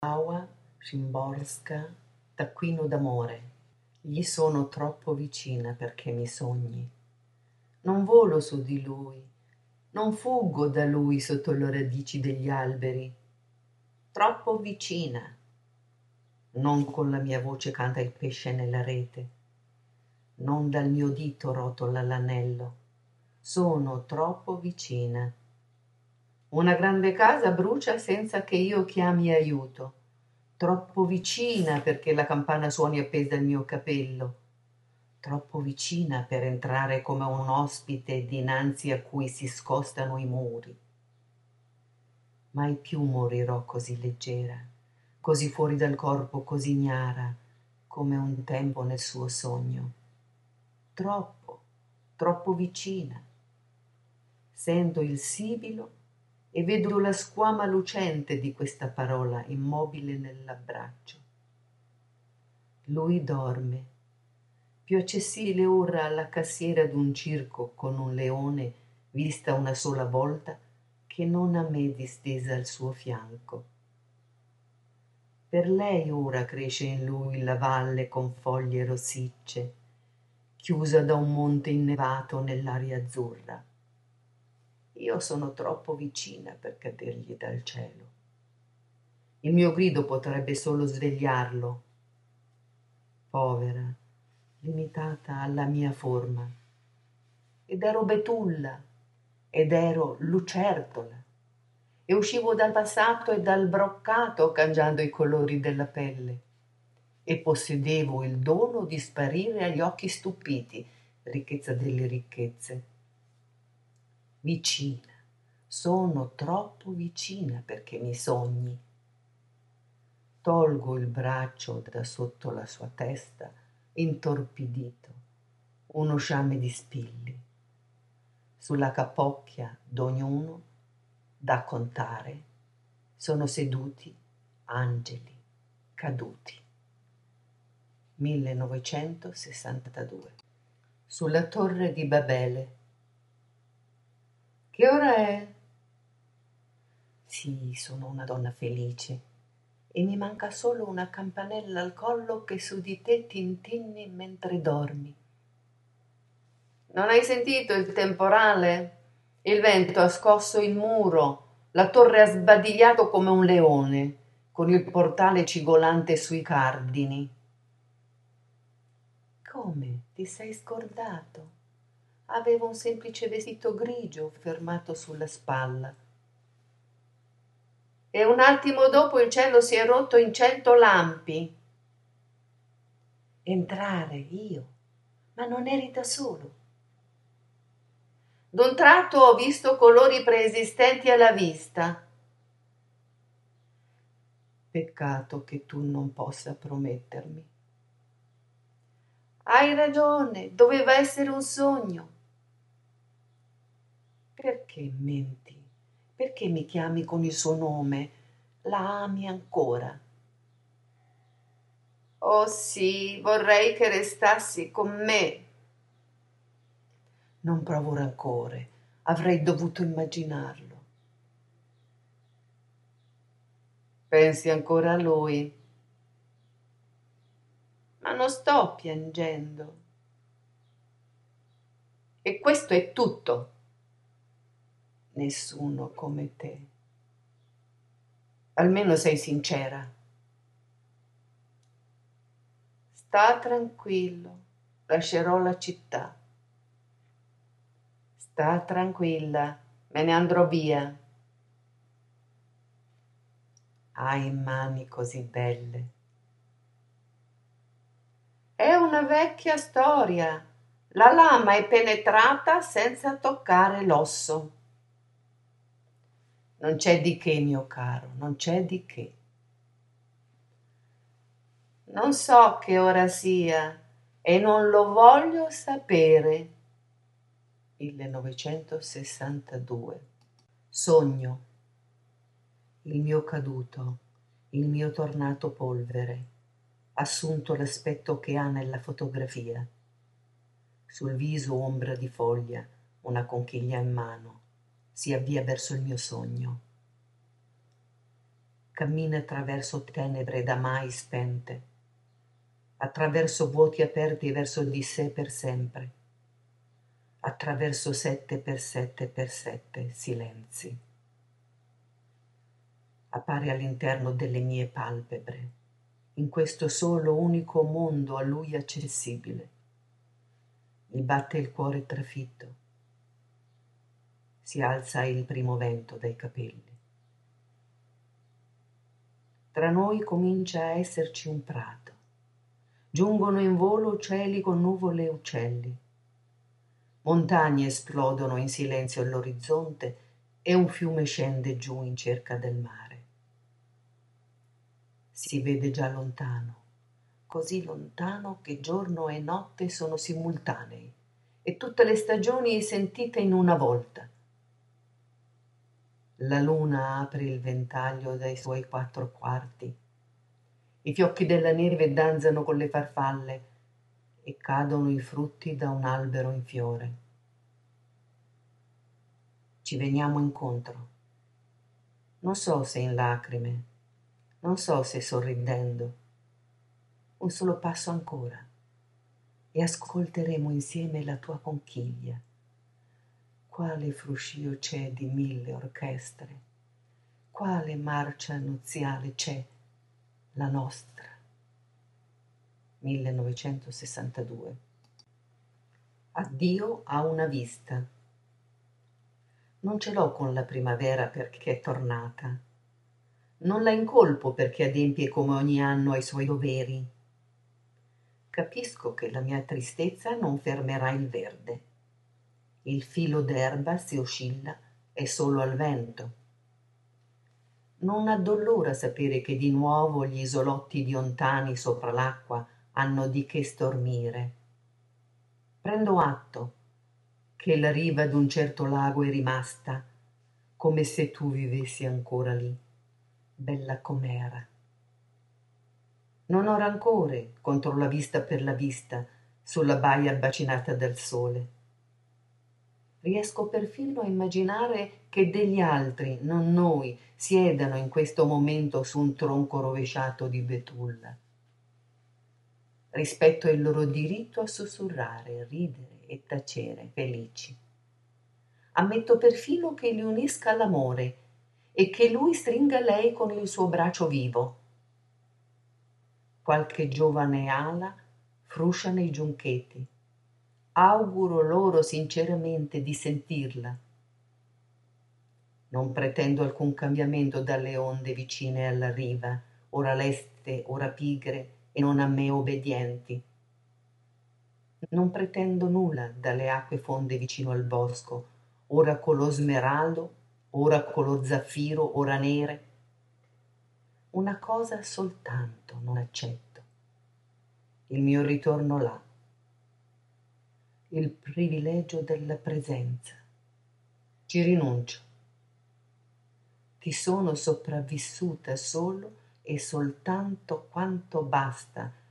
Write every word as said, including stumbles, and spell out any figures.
Mikołajczykowska, Szymborska, taccuino d'amore. Gli sono troppo vicina perché mi sogni. Non volo su di lui, non fuggo da lui sotto le radici degli alberi. Troppo vicina. Non con la mia voce canta il pesce nella rete, non dal mio dito rotola l'anello. Sono troppo vicina. Una grande casa brucia senza che io chiami aiuto. Troppo vicina perché la campana suoni appesa al mio capello. Troppo vicina per entrare come un ospite dinanzi a cui si scostano i muri. Mai più morirò così leggera, così fuori dal corpo, così ignara, come un tempo nel suo sogno. Troppo, troppo vicina. Sento il sibilo e vedo la squama lucente di questa parola immobile nell'abbraccio. Lui dorme, più accessibile ora alla cassiera d'un circo con un leone vista una sola volta che non a me distesa al suo fianco. Per lei ora cresce in lui la valle con foglie rossicce, chiusa da un monte innevato nell'aria azzurra. Io sono troppo vicina per cadergli dal cielo. Il mio grido potrebbe solo svegliarlo. Povera, limitata alla mia forma. Ed ero betulla, ed ero lucertola, e uscivo dal passato e dal broccato cangiando i colori della pelle, e possedevo il dono di sparire agli occhi stupiti, ricchezza delle ricchezze. Vicina, sono troppo vicina perché mi sogni. Tolgo il braccio da sotto la sua testa, intorpidito, uno sciame di spilli. Sulla capocchia d'ognuno, da contare, sono seduti angeli caduti. millenovecentosessantadue. Sulla torre di Babele. Che ora è? Sì, sono una donna felice e mi manca solo una campanella al collo che su di te tintinni mentre dormi. Non hai sentito il temporale? Il vento ha scosso il muro, la torre ha sbadigliato come un leone, con il portale cigolante sui cardini. Come? Ti sei scordato? Avevo un semplice vestito grigio fermato sulla spalla. E un attimo dopo il cielo si è rotto in cento lampi. Entrare io, ma non eri da solo. D'un tratto ho visto colori preesistenti alla vista. Peccato che tu non possa promettermi. Hai ragione, doveva essere un sogno. Perché menti? Perché mi chiami con il suo nome? La ami ancora? Oh sì, vorrei che restassi con me. Non provo rancore, avrei dovuto immaginarlo. Pensi ancora a lui? Ma non sto piangendo. E questo è tutto. Nessuno come te. Almeno sei sincera. Sta tranquillo, lascerò la città. Sta tranquilla, me ne andrò via. Hai mani così belle. È una vecchia storia. La lama è penetrata senza toccare l'osso. Non c'è di che, mio caro, non c'è di che. Non so che ora sia e non lo voglio sapere. millenovecentosessantadue. Sogno. Il mio caduto, il mio tornato polvere, assunto l'aspetto che ha nella fotografia. Sul viso ombra di foglia, una conchiglia in mano, si avvia verso il mio sogno. cammina attraverso tenebre da mai spente, attraverso vuoti aperti verso di sé per sempre, attraverso sette per sette per sette silenzi. Appare all'interno delle mie palpebre, in questo solo unico mondo a lui accessibile. Gli batte il cuore trafitto. Si alza il primo vento dai capelli. Tra noi comincia a esserci un prato. Giungono in volo cieli con nuvole e uccelli. Montagne esplodono in silenzio all'orizzonte e un fiume scende giù in cerca del mare. Si vede già lontano, così lontano che giorno e notte sono simultanei e tutte le stagioni sentite in una volta. La luna apre il ventaglio dai suoi quattro quarti. I fiocchi della neve danzano con le farfalle e cadono i frutti da un albero in fiore. Ci veniamo incontro. Non so se in lacrime, non so se sorridendo. Un solo passo ancora e ascolteremo insieme la tua conchiglia. Quale fruscio c'è di mille orchestre, quale marcia nuziale c'è, la nostra. millenovecentosessantadue. Addio a una vista. Non ce l'ho con la primavera perché è tornata. Non la incolpo perché adempie come ogni anno ai suoi doveri. Capisco che la mia tristezza non fermerà il verde. Il filo d'erba, se oscilla, è solo al vento. Non addolora sapere che di nuovo gli isolotti di ontani sopra l'acqua hanno di che stormire. Prendo atto che la riva d'un certo lago è rimasta, come se tu vivessi ancora lì, bella com'era. Non ho rancore contro la vista per la vista sulla baia bacinata dal sole. Riesco perfino a immaginare che degli altri, non noi, siedano in questo momento su un tronco rovesciato di betulla. Rispetto il loro diritto a sussurrare, ridere e tacere felici. Ammetto perfino che li unisca l'amore e che lui stringa lei con il suo braccio vivo. Qualche giovane ala fruscia nei giuncheti. Auguro loro sinceramente di sentirla. Non pretendo alcun cambiamento dalle onde vicine alla riva, ora leste, ora pigre e non a me obbedienti. Non pretendo nulla dalle acque fonde vicino al bosco, ora color smeraldo, ora color zaffiro, ora nere. Una cosa soltanto non accetto: il mio ritorno là, il privilegio della presenza. Ci rinuncio. Ti sono sopravvissuta solo e soltanto quanto basta